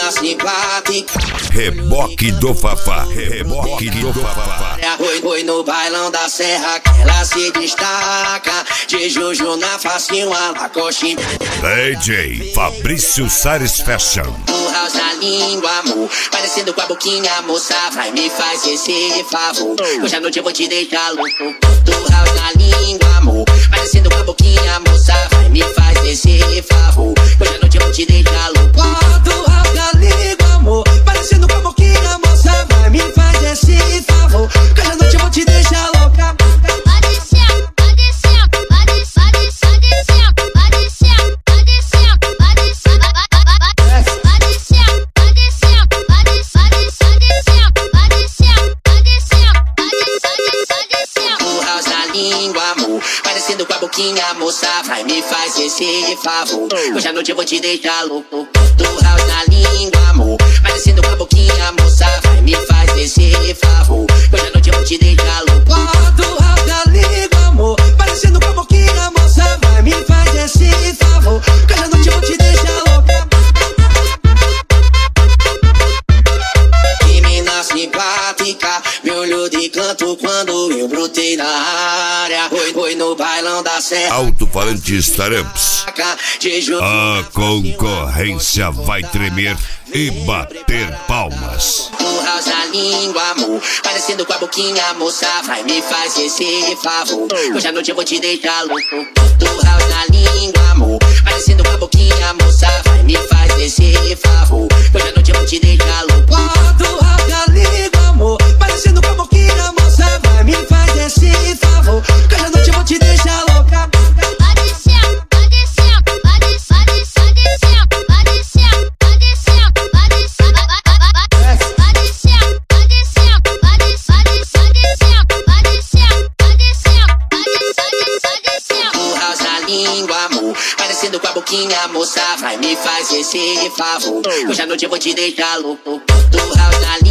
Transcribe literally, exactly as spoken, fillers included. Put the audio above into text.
menina simpática. Reboque do Fafá, reboque do Fafá. Foi, foi no bailão da Serra que ela se destaca. De Juju na face, uma lacoste. D J Fabrício Sares Fashion. Do house na língua, amor. Parecendo com a boquinha, moça, vai me faz esse favor. Hoje à noite eu vou te deixar louco. Do house na língua, amor. Parecendo com a boquinha, moça, vai me faz esse favor. Hoje à noite eu vou te deixar louco. Do house na língua, amor. Parecendo com a boquinha, moça, vai me faz esse favor. Hoje à noite eu vou te deixar louca. Parecendo com a boquinha, moça, vai me faz esse favor. Hoje à noite eu vou te deixar louco. Do house na língua, amor. Parecendo com a boquinha, moça, vai me faz esse favor. Hoje à noite eu vou te deixar louco. Do house na língua, amor. Parecendo com a boquinha, moça, vai me faz esse favor. Hoje à noite eu vou te deixar louca. Que mina simpática, me olhou de canto quando eu brotei na área. Foi, foi no bailão da Serra. Alto-falante Staramps. A concorrência vai tremer e bater palmas. Do house na língua, amor. Parecendo com a boquinha, moça, vai me faz esse favor. Hoje à noite eu vou te deixar louco. Do house na língua, amor. Parecendo com a boquinha, moça, vai me faz esse favor. Hoje à noite eu vou te deixar louco. Do house na língua, amor. Parecendo com a boquinha, moça, vai me faz esse favor. Hoje à noite eu vou te deixar louca. Parecendo com a boquinha, moça, vai me faz esse favor. Hoje à noite eu vou te deixar louco. Do house na